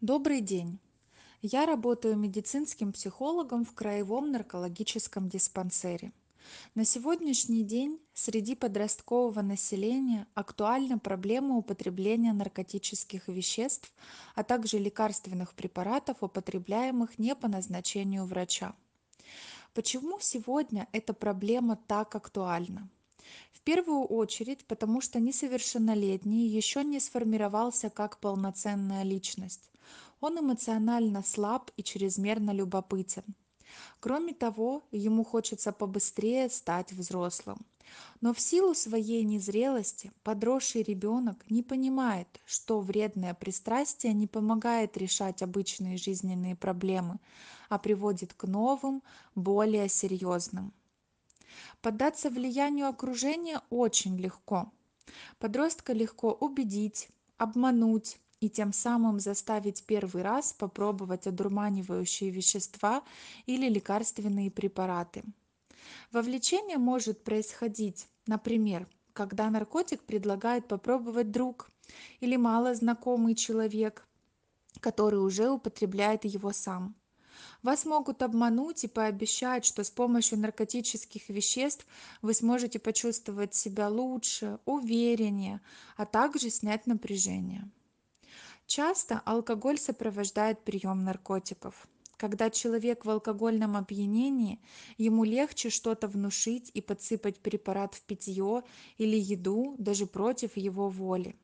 Добрый день. Я работаю медицинским психологом в краевом наркологическом диспансере. На сегодняшний день среди подросткового населения актуальна проблема употребления наркотических веществ, а также лекарственных препаратов, употребляемых не по назначению врача. Почему сегодня эта проблема так актуальна? В первую очередь, потому что несовершеннолетний еще не сформировался как полноценная личность. Он эмоционально слаб и чрезмерно любопытен. Кроме того, ему хочется побыстрее стать взрослым. Но в силу своей незрелости подросший ребенок не понимает, что вредное пристрастие не помогает решать обычные жизненные проблемы, а приводит к новым, более серьезным. Поддаться влиянию окружения очень легко. Подростка легко убедить, обмануть и тем самым заставить первый раз попробовать одурманивающие вещества или лекарственные препараты. Вовлечение может происходить, например, когда наркотик предлагает попробовать друг или малознакомый человек, который уже употребляет его сам. Вас могут обмануть и пообещать, что с помощью наркотических веществ вы сможете почувствовать себя лучше, увереннее, а также снять напряжение. Часто алкоголь сопровождает прием наркотиков. Когда человек в алкогольном опьянении, ему легче что-то внушить и подсыпать препарат в питье или еду даже против его воли.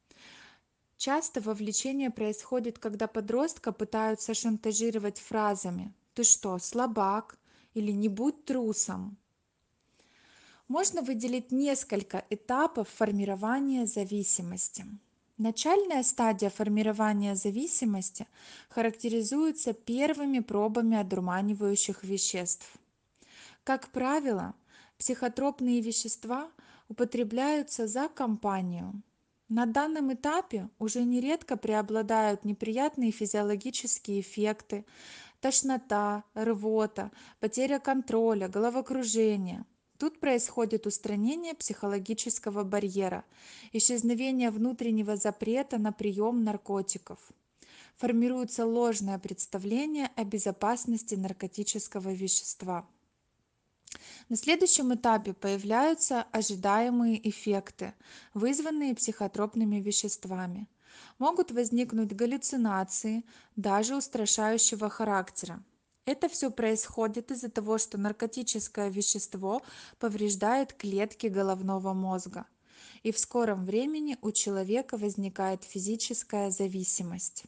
Часто вовлечение происходит, когда подростка пытаются шантажировать фразами «ты что, слабак?» или «не будь трусом». Можно выделить несколько этапов формирования зависимости. Начальная стадия формирования зависимости характеризуется первыми пробами одурманивающих веществ. Как правило, психотропные вещества употребляются за компанию. На данном этапе уже нередко преобладают неприятные физиологические эффекты, тошнота, рвота, потеря контроля, головокружение. Тут происходит устранение психологического барьера, исчезновение внутреннего запрета на прием наркотиков. Формируется ложное представление о безопасности наркотического вещества. На следующем этапе появляются ожидаемые эффекты, вызванные психотропными веществами. Могут возникнуть галлюцинации, даже устрашающего характера. Это все происходит из-за того, что наркотическое вещество повреждает клетки головного мозга. И в скором времени у человека возникает физическая зависимость.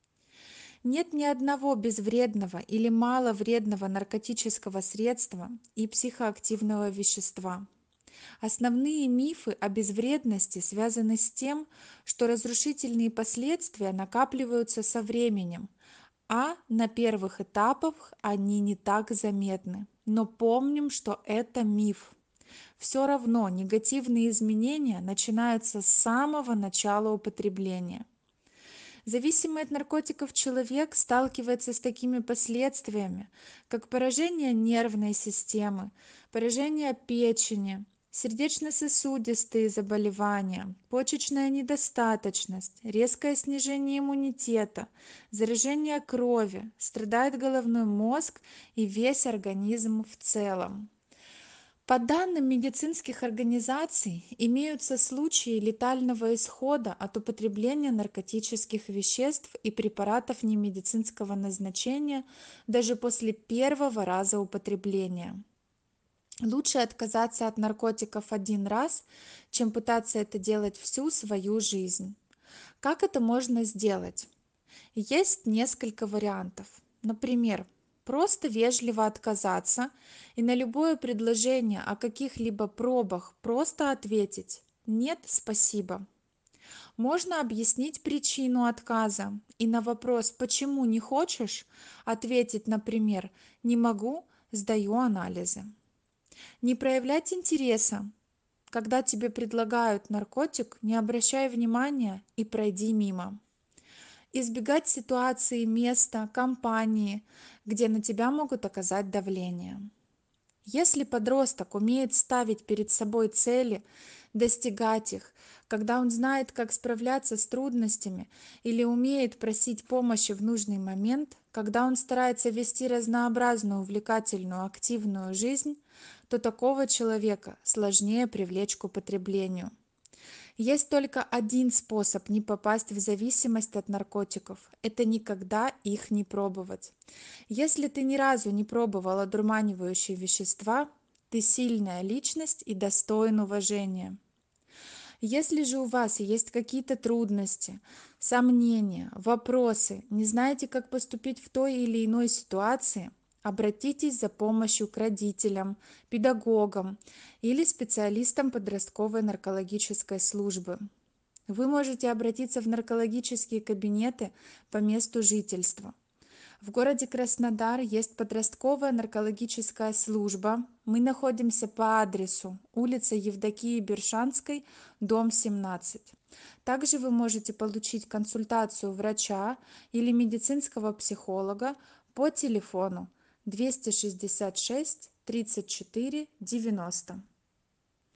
Нет ни одного безвредного или маловредного наркотического средства и психоактивного вещества. Основные мифы о безвредности связаны с тем, что разрушительные последствия накапливаются со временем, а на первых этапах они не так заметны. Но помним, что это миф. Все равно негативные изменения начинаются с самого начала употребления. Зависимый от наркотиков человек сталкивается с такими последствиями, как поражение нервной системы, поражение печени, сердечно-сосудистые заболевания, почечная недостаточность, резкое снижение иммунитета, заражение крови, страдает головной мозг и весь организм в целом. По данным медицинских организаций, имеются случаи летального исхода от употребления наркотических веществ и препаратов немедицинского назначения даже после первого раза употребления. Лучше отказаться от наркотиков один раз, чем пытаться это делать всю свою жизнь. Как это можно сделать? Есть несколько вариантов. Например, просто вежливо отказаться и на любое предложение о каких-либо пробах просто ответить «нет, спасибо». Можно объяснить причину отказа и на вопрос «почему не хочешь?» ответить, например «не могу, сдаю анализы». Не проявлять интереса. Когда тебе предлагают наркотик, не обращай внимания и пройди мимо. Избегать ситуации, места, компании, где на тебя могут оказать давление. Если подросток умеет ставить перед собой цели, достигать их, когда он знает, как справляться с трудностями или умеет просить помощи в нужный момент, когда он старается вести разнообразную, увлекательную, активную жизнь, то такого человека сложнее привлечь к употреблению. Есть только один способ не попасть в зависимость от наркотиков – это никогда их не пробовать. Если ты ни разу не пробовал одурманивающие вещества, ты сильная личность и достоин уважения. Если же у вас есть какие-то трудности, сомнения, вопросы, не знаете, как поступить в той или иной ситуации, обратитесь за помощью к родителям, педагогам или специалистам подростковой наркологической службы. Вы можете обратиться в наркологические кабинеты по месту жительства. В городе Краснодар есть подростковая наркологическая служба. Мы находимся по адресу улица Евдокии Бершанской, дом 17. Также вы можете получить консультацию врача или медицинского психолога по телефону 266 34 90.